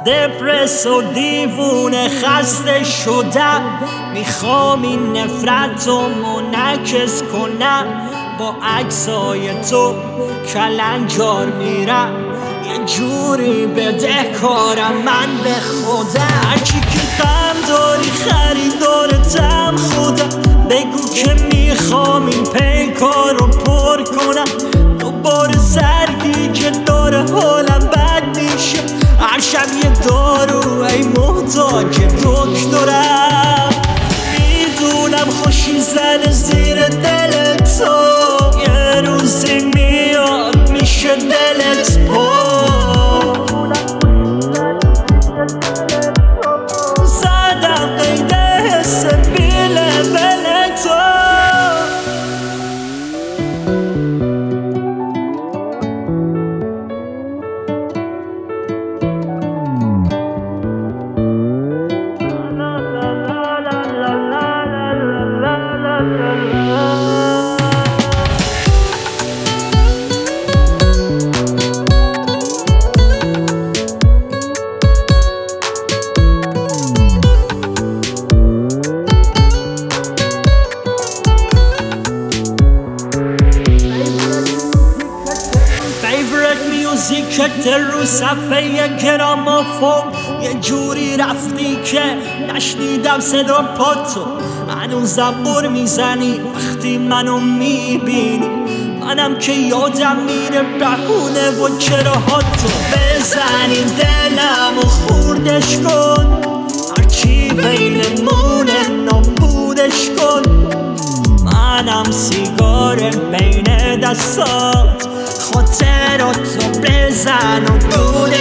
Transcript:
دپرس و دیوونه خسته شدم، میخوام این نفرت رو منعکس کنم. با عکسای تو کلنجار میرم، یه جوری بده کارم من به خودم. هرچی که غم داری خریدارتم خودم، بگو که میخوام این پیکار رو پر کنم. دوباره سرگی که داره حالم بد میشه، هر شب یه دارو ای محتاج دکترم. میدونم خوشی زده زیر دل تو، یه روزی میاد میشه دلت پر. زدم قید حس بیله بله تو. موزیکت رو صفحه گرامافون، یه جوری رفتی که نشنیدم صدا پاتو. هنوزم بر میزنی وقتی منو میبینی، منم که یادم میره بهونه و چراهاتو. بزنی دلم و خوردش کن، هرچی بینمونه نابودش کن. منم سیگار بین دستات، خاطراتو بزن و دور